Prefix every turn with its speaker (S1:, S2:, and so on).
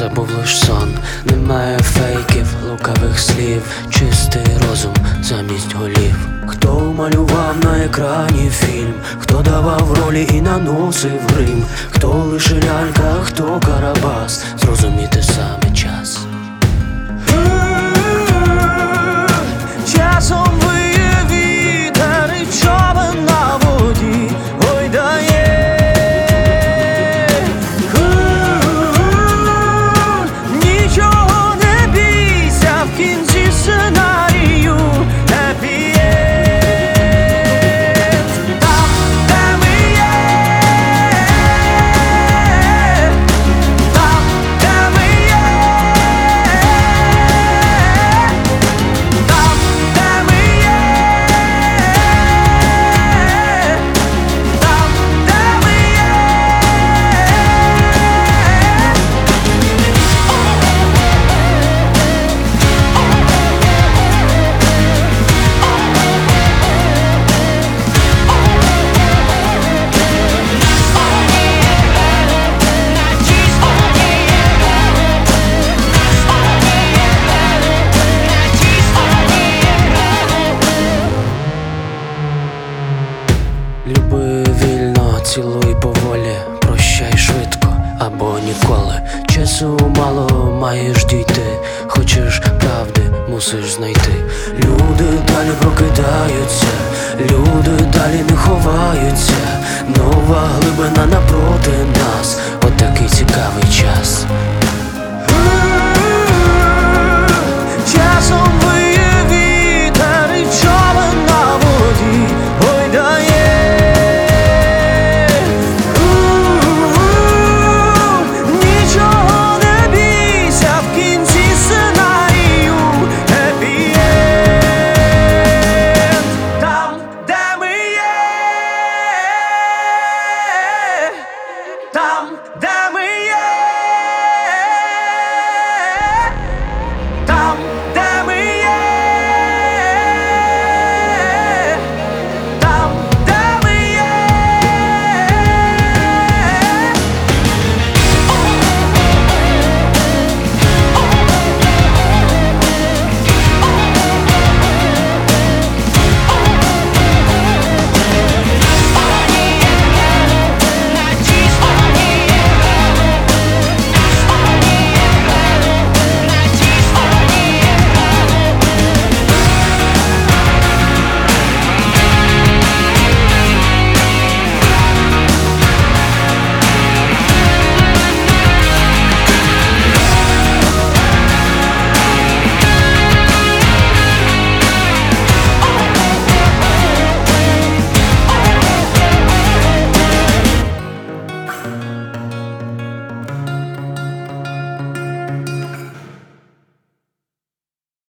S1: це був лиш сон. Немає фейків, лукавих слів, чистий розум замість голів. Хто малював на екрані фільм, хто давав ролі і наносив грим, хто лише лялька, хто Карабас, зрозуміти саме час.
S2: Часом виє вітер і човен на воді гойдає. Нічого не бійся, в кінці сценарію happy end. Там, де ми є, там, де ми є, там, де ми є, там, де ми є.
S1: Люби вільно, цілуй поволі, прощай швидко або ніколи. Часу мало, маєш дійти, хочеш правди, мусиш знайти. Люди далі прокидаються, люди далі не ховаються. Нова глибина напроти нас, отакий цікавий час.